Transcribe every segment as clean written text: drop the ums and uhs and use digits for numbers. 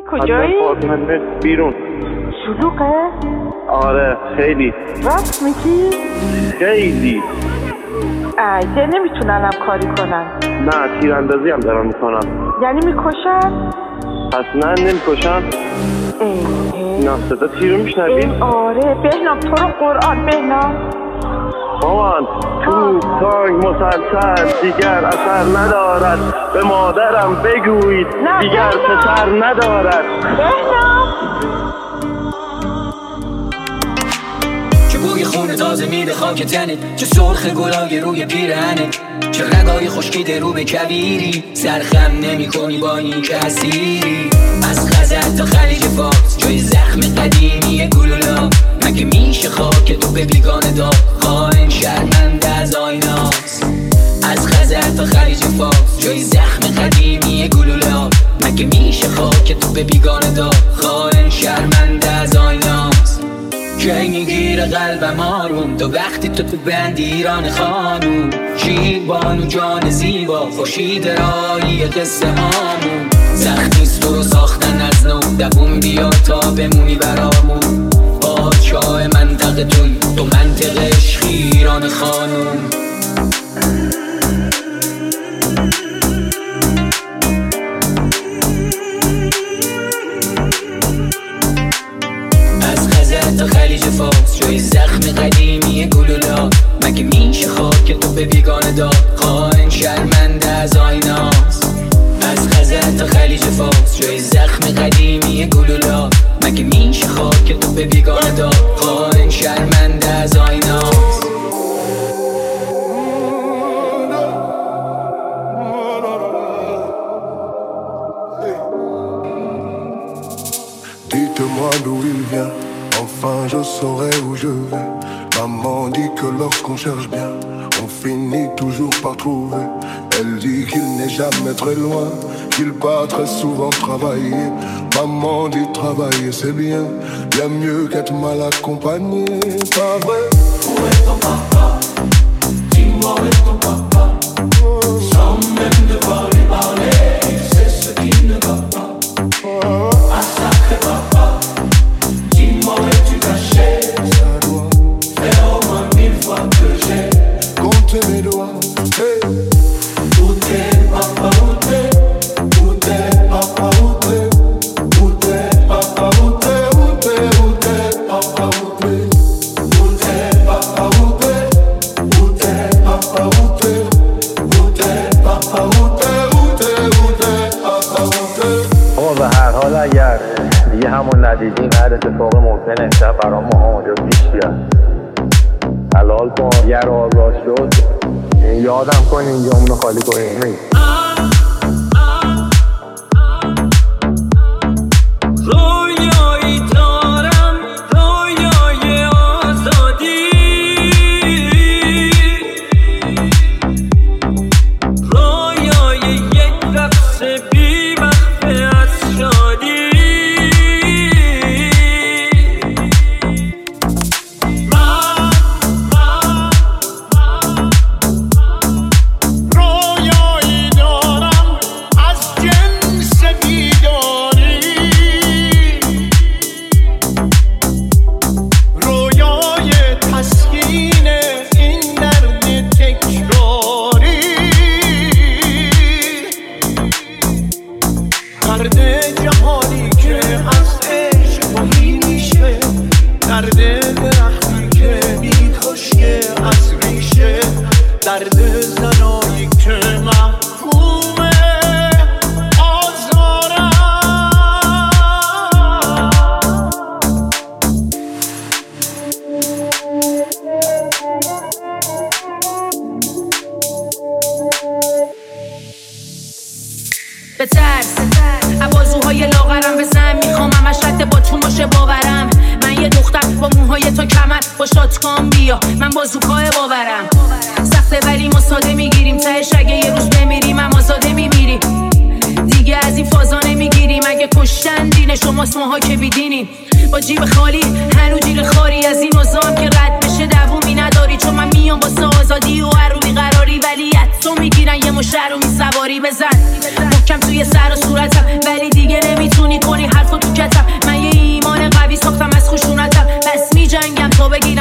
کجایی؟ آپارتمان بیرون. شلوغه؟ آره خیلی. راست میگی؟ خیلی. ایده نمیتونن هم کاری کنن. نه تیراندازی هم دارن میکنن. یعنی میکشن؟ اصلا نمیکشن. نه صدا تیر رو میشنوی؟ آره بهنام تو رو قرآن بهنام. مامان تو تانگ مسلسل دیگر اثر ندارد، به مادرم بگویید دیگر پسر ندارد. بهنام چه بوی خون تازه میده خاک تنت، چه سرخ گلای روی پیرهنت، چه رگای خشکیده رو به کویری، سرخم نمی کنی با این کسیری. از خزر تا خلیج فارس جای زخم قدیمی گلولا، مگه میشه خاک تو به بیگانه داد خائن شرمنده از آیناست. از خزر تا خلیج فارس جای زخم قدیمی گلولا، مگه میشه خاک تو به بیگانه داد خائن شرمنده از آیناست. کی میگیره قلبم آروم تو وقتی تو بند ایران خانوم، شیر بانو جان زیبا خورشید رایی قصه هامون. سخت نیست تو رو ساختن از نو، دوون بیا تا بمونی برامون. پادشاه منطقه توی تو منطقه عشق ایران خانوم. تا خلیج فارس جای زخم قدیمی گلولا، مگه میشه خاک تو به بیگانه داد خائن شرمنده از آیناست. از خزر تا خلیج فارس جای زخم قدیمی گلولا، مگه میشه خاک تو به بیگانه داد خائن شرمنده از آیناست. Dites-moi d'où il vient, enfin je saurai où je vais. Maman dit que lorsqu'on cherche bien, on finit toujours par trouver. Elle dit qu'il n'est jamais très loin, qu'il part très souvent travailler. Maman dit travailler c'est bien, bien mieux qu'être mal accompagné. Pas vrai? Où est ton papa? Dis-moi où est ton papa? Sans même devoir lui parler, il sait ce qui ne va pas. Ah sacré papa, dis-moi où es-tu caché? Ça doit faire au moins 1000 fois que j'ai compté mes doigts. Hey. Où t'es papa, où t'es? Où t'es papa, où t'es? Où t'es papa, où t'es? Où t'es, où t'es papa, où t'es? Où t'es papa, où t'es? Où t'es papa, où t'es? Où t'es papa, où t'es? Où t'es, où t'es papa, où t'es? اما به هر حال اگر دیگه همون ندیدیم هر اتفاق ممکنه امشب برای ما آماده پیش بیاد. حلال کن یه رو آزاد شد یادم کن اینجامونو خالی کنیم. رویایی دارم رویای آزادی، رویای یک رقص بی وقفه از شادی. رویایی دارم از جنس بیداری، رویای تسکین این درد تکراری. درد جهانی که از عشق توهی میشه، درد درختی که میخشکه از ریشه، درد زنایی که محکوم آزارن. بترس عوازوهای لاغرم بزن، میخوام همش رد با تون باشه باورم. من یه دختر با موهای تا کمر با شاتگان بیا، من بازوکای باورم. سخته ولی ما ساده میگیریم، تهش اگه یه روز بمیریم هم آزاده میمیریم. دیگه از این فازا نمیگیریم، اگه کشتن دین شماست ماها که بیدینیم. با جیب خالی هنو جیر خاری از این نظام که رد بشه دوومی نداری. چون من میام واسه آزادی و هر رو بیقراری، ولی تو میگیرن یه مشهر رو میسواری. بزن محکم توی سر و صورتم ولی دیگه نمیتونی کنی حرف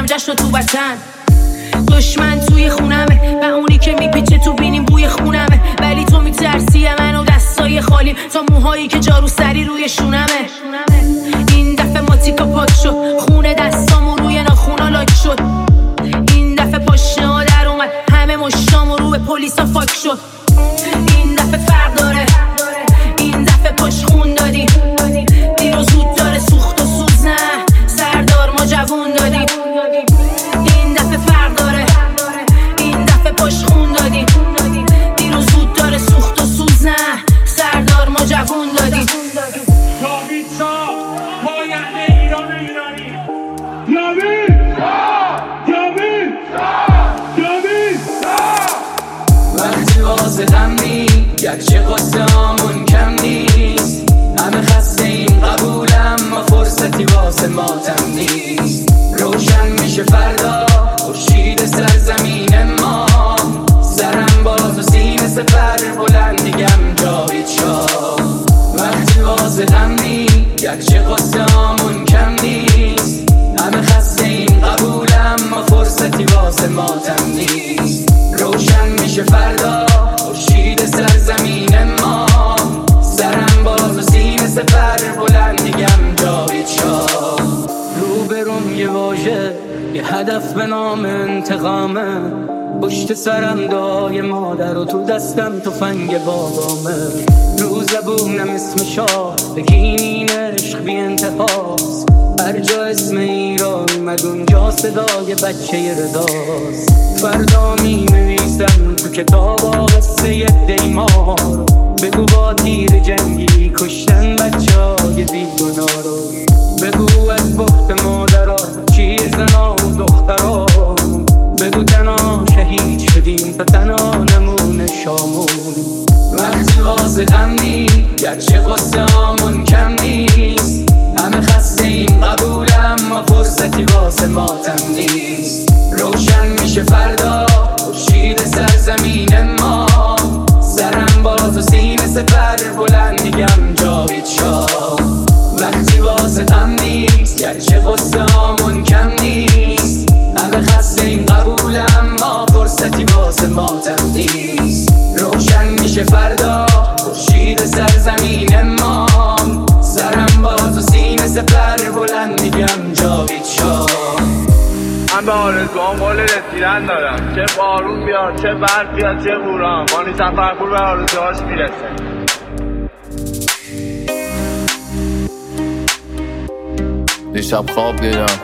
میکنم جشن تو وطن. دشمن توی خونمه و اونی که میپیچه تو بینیم بوی خونمه، ولی تو میترسی منو دستای خالی تا موهایی که جارو سری روی شونمه. این دفعه ماتیکا پاک شد، خونه دستامو روی ناخونا لاک شد. این دفعه پاشنه ها در اومد، همه مشتامو رو به پلیسا فاک شد. این دفعه فرق داره، این دفعه پاش خون دادیم. دیر و زود داره سوخت و سوز، نه سردار ما جوون دادیم. این دفعه فرق داره، این دفعه پاش خون دادیم. دیر و زود داره سوخت و سوز، نه سردار ما جوون دادیم. جاوید شاه پاینده ایران و ایرانی. جاوید جاوید جاوید وقتی واسه غمی گرچه قصه همون کم نیست، همه خسته این قبولم ما فرصتی واسه ماتم نیست. روشن میشه فردا خورشید سرزمین ما، سرم باز و سینه سپر بلند میگم جاوید شاه. وقتی واسه غمی گرچه قصه همون کم نیست، همه خسته این قبولم ما فرصتی واسه ماتم نیست. روشن میشه فردا خورشید سرزمین ما، سرم باز و سینه سپر بلند میگم جاوید شاه. روبروم یه واژه یه هدف به نام انتقامه، پشت سرم دای مادر و تو دستم تفنگ بابامه. رو زبونم اسم شاه بگین این عشق بی انتهاست، هر جا اسم ایران اومد اونجا صدای بچه رداست. فردا می نویسم تو کتاب قصه دیمار، بگو با تیر جنگی کشتن بچه های بیگناه رو. بگو از بخت مادرها چیر زنا و دخترها، بگو تنها شهید شدیم تا تنها نمونه شامون. وقتی واسه غمی گرچه قصه همون کم نیست، همه خسته این قبولم ما فرصتی واسه ماتم نیست. روشن میشه فردا خورشید سرزمین ما، سرم باز و سینه سپر بلند میگم جاوید شاه. وقتی واسه غم نیست گرچه قصه همون کم نیست، همه خسته این قبولم ما فرصتی واسه ماتم نیست. روشن میشه فردا خورشید سرزمین ما، سرم باز و سینه سپر بلند میگم جاوید شاه. من به آرزوام قول رسیدن دارم، چه بارون بیاد چه برف بیاد چه بوران، مانی سفرپور به آرزوهاش میرسه. دیشب خواب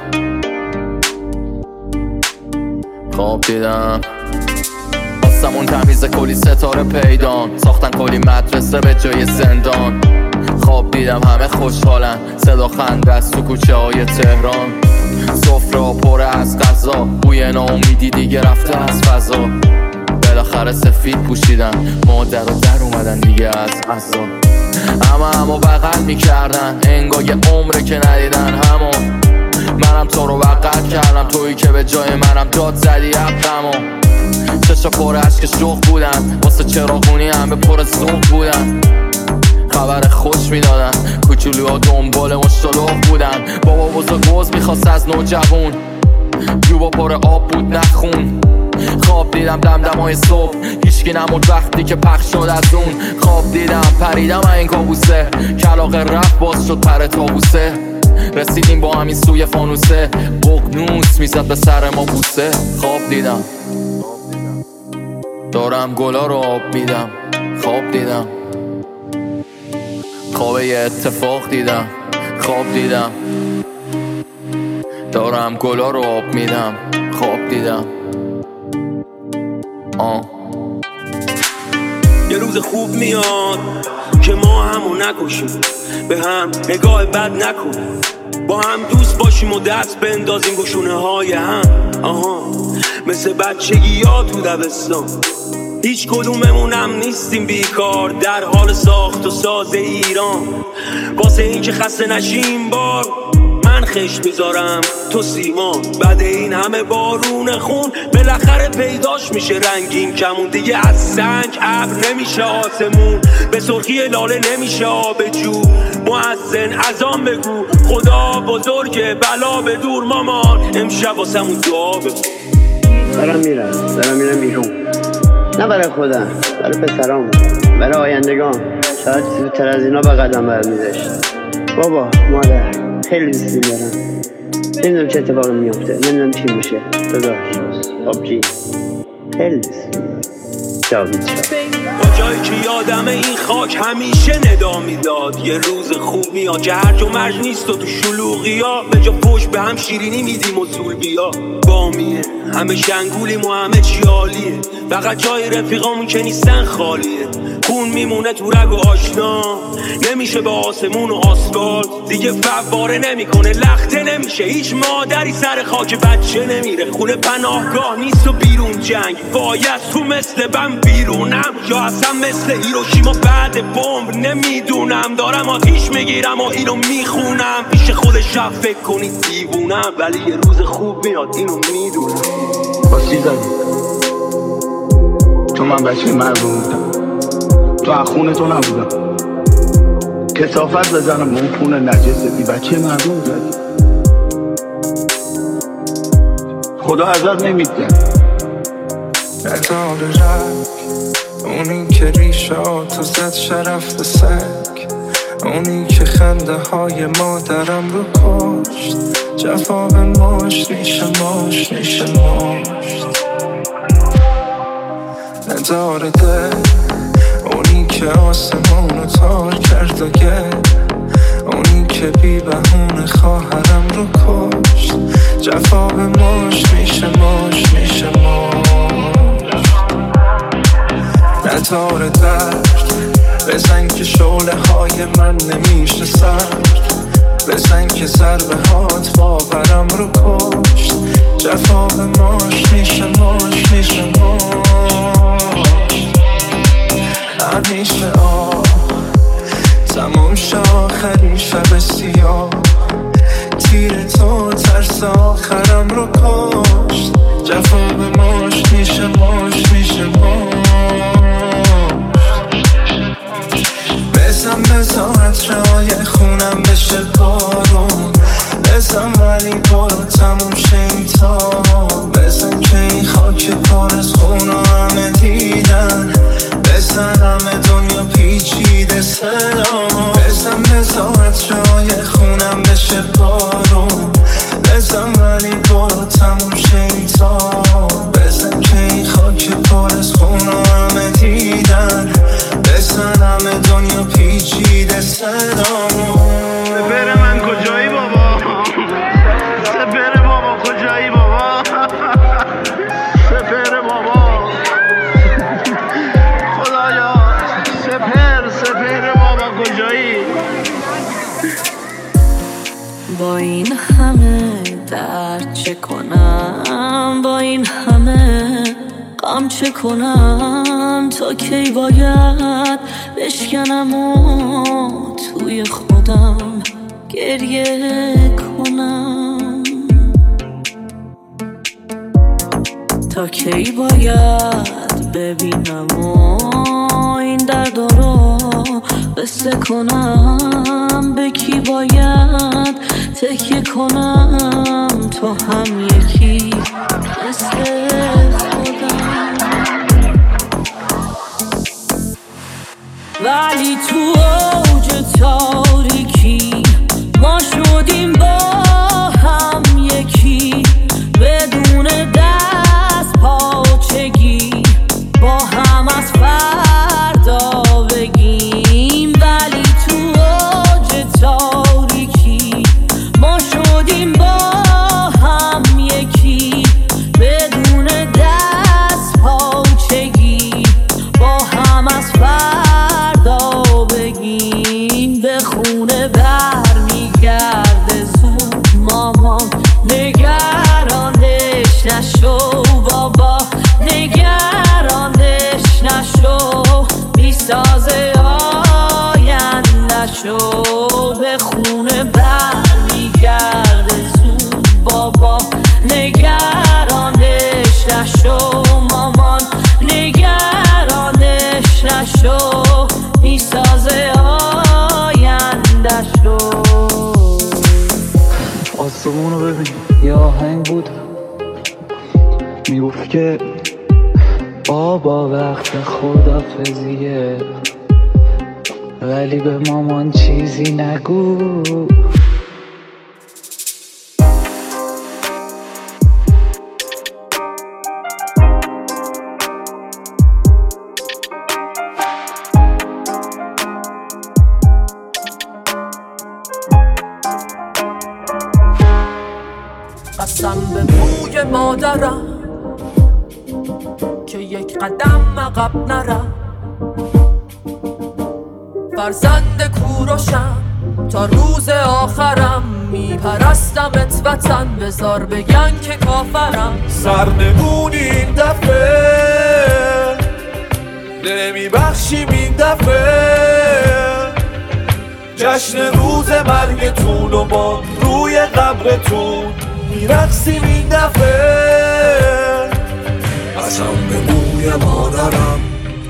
دیدم آسمون تمیز کلی ستاره پیدان، ساختن کلی مدرسه به جای زندان. خواب دیدم همه خوشحالن، صدا خنده از تو کوچه های تهران. سفره پر از غذا، بوی ناامیدی دیگه رفته از فضا. بالاخره سفید پوشیدن، مادر و در اومدن دیگه از غذا. همو بغل میکردن، انگار یه عمره که ندیدن همو. منم تو رو بغل کردم، تویی که به جای منم داد زدی حقمو. چشا پر عشق شوق بودن، واسه چراغونی همه پر ذوق بودن. خبر خوش میدادن، کوچولوها دنبال مشتلق بودن. بابا بزرگ میخواست از نوجوون، جوبا پر آب بود نخون. خواب دیدم دمدمای صبح، هیچکی نمود وقتی که پخش شد از اون. خواب دیدم پریدم این کابوسه، کلاغ رفت باز شد پر تابوسه. رسیدیم با همین سوی فانوسه، بغنوس میزد به سر ما بوسه. خواب دیدم دارم گلا رو آب میدم، خواب دیدم خواب یه اتفاق دیدم. خواب دیدم دارم گلا رو آب میدم، خواب دیدم یه روز خوب میاد که ما همو نکشیم، به هم نگاه بد نکنیم، با هم دوست باشیم و دست بندازیم گشونه های هم. مثل بچگی ها تو دبستان، هیچ کدوممونم نیستیم بیکار، در حال ساخت و ساز ایران. واسه این که خسته نشیم بار، من خشت میذارم تو سیمان. بعد این همه بارون خون بالاخره پیداش میشه رنگین کمون. دیگه از سنگ ابر نمیشه آسمون، به سرخی لاله نمیشه آب جو. مؤذن اذان بگو خدا بزرگه بلا به دور مامان، امشب واسمون دعا بگو. دارم میرم بیرون، نه برای خودم، برای پسرام، برای آیندگان. شاید زودتر از اینا به قدم برمی‌داشت. بابا مادر خیلی دوستی دارم، نمیدونم چه اتفاقی میفته، نمیدونم چی میشه. داداش آبجی خیلی دوستی جاوید شد. با جایی که یادم این خاک همیشه ندا میداد. یه روز خوب میاد که هرج و مرج نیست و تو شلوغی ها به جا پشت به هم شیرینی میدیم و زول بیا. بامیه همه شنگولیم و همه چی عالیه، فقط جای رفیقامون که نیستن خالیه. خون میمونه تو رگ و آشنا، نمیشه به آسمون و آسفالت. دیگه فواره نمیکنه لخته نمیشه، هیچ مادری سر خاک بچه نمیره. خونه پناهگاه نیست و بیرون جنگ، باید تو مثل بم بیرونم یا اصلا مثل هیروشیما بعد بمب. نمیدونم دارم آتیش میگیرم و اینو میخونم. پیش خود شب فکر کنید دیوونم، ولی یه روز خوب میاد اینو میدونم. باسی زدی تو من بچه مردم بودم، تو اخونه تو نبودم. کثافت بزنم اون پونه نجستی، بچه مردم زدی. خدا ازت نمیده. نداره رنگ اونی که ریشاتو زد شرف به سنگ، اونی که خنده های مادرم رو کشت. جفا به ماشت میشه نداره دل، اونی که آسمونو تار کرد و گل، اونی که بی بهونه خواهرم رو کشت. جفا به ماشت میشه نداره درد، بزن که شعله های من نمیشه سرد، بزن که ضربه هات باورم رو کشت. جفا به ماشت میشه همیشه تموم شد آخرین شب سیاه. تیر تو ترس آخرم رو کشت. جفا به ماشت میشه بزن عطرهای خونم بشه بارون، بزن ولی برو تموم شه این تار. بزن که این خاک پر از خون همه دیدن، بزن همه دنیا پیچیده صدا. بزن عطرهای خونم بشه بارون، بزن ولی برو تموم شه این تار. بزن که این خاک پر از خون همه دیدن، بزن همه دنیا پیچیده صدامو. سپر من کجایی بابا؟ سپر بابا کجایی بابا؟ سپر بابا خدایا، سپر بابا کجایی؟ با این همه درد چه کنم، با این همه غم چه کنم؟ تا کی باید بشکنم و توی خودم گریه کنم؟ تا کی باید ببینم و این دردا رو قصه کنم؟ به کی باید تکیه کنم تا هم یکی مثل خودم؟ ولی تو اوج تاریکی ما شدیم با هم یکی، بدون دست پاچگی با هم از فردا بگیم. ولی تو اوج تاریکی ما شدیم با هم یکی، بدون دست پاچگی با هم از فردا بگیم. به خونه برمیگرده زود مامان، نگرانش نشو بابا، نگرانش نشو، میسازه آینده‌شو. به خونه برمیگرده آینده‌شو میسازه آینده‌شو. آسمون رو ببین یه آهنگ بود میگفت که بابا وقت خدافظیه ولی به مامان چیزی نگو. قسم به بوی مادرم که یک قدم عقب نرم، فرزند کوروشم تا روز آخرم، میپرستمت وطن بذار بگن که کافرم. سرنگونی این دفعه نمیبخشیم این دفعه، جشن روز مرگتون و ما روی قبرتون میرقصیم این دفعه. قسم به بوی مادرم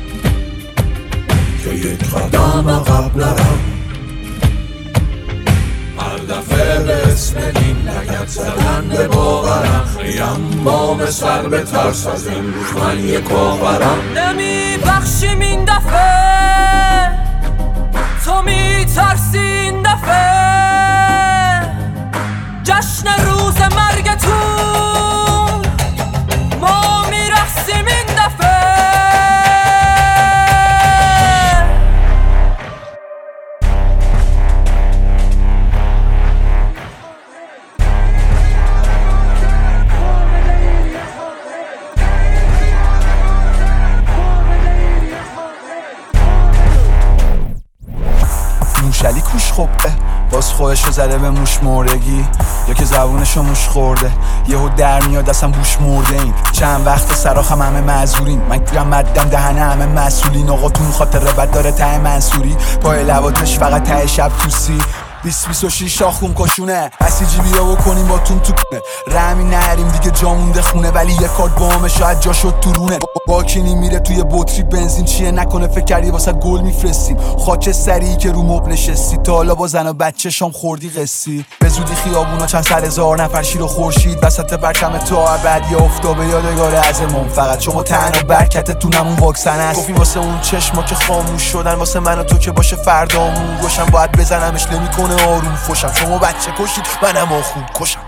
که یک قدم عقب نرم، هر دفعه به اسم این لگد زدن به باورم، خیم بام سر به ترس از این روز من یک کافرم. نمیبخشیم این دفعه، تو میترسی این دفعه، جشن روز مرگتون ما میرقصیم این دفعه. موشلی کوش خوبه باز خودشو زده به موش مردگی، یا که زبونشو موش خورده یهو در میاد اصلا بوش مرده. این چند وقت سراخم همه معذورین، من گیرم مدم دهنه همه مسئولین. آقا تو خاطر بد داره ته منصوری، پای لباتش فقط ته شب توسی. 20-26 آخون کشونه اسیجی بیا بکنیم با تون تو کنه، رمی نریم دیگه جا مونده خونه، ولی یه کارت بامه شاید جا شد تو رونه. باکینی میره توی بطری بنزین چیه نکنه فکر کردی واسه گل میفرستیم، خاک سریعی که رو مبل نشستی تا حالا با زن و بچه شام خوردی قصی. به زودی خیابونا چند صد هزار نفر شیر و خورشید وسط پرچم تا ابد یا افتابه یادگار ازمون، فقط شما تنها برکتتونم اون واکسن است. گفتی واسه اون چشما که خاموش شدن، واسه من و تو که باشه فردامون روشن، باید بزنمش نمیکنه آروم فوشم. شما بچه کشید منم آخون کشم.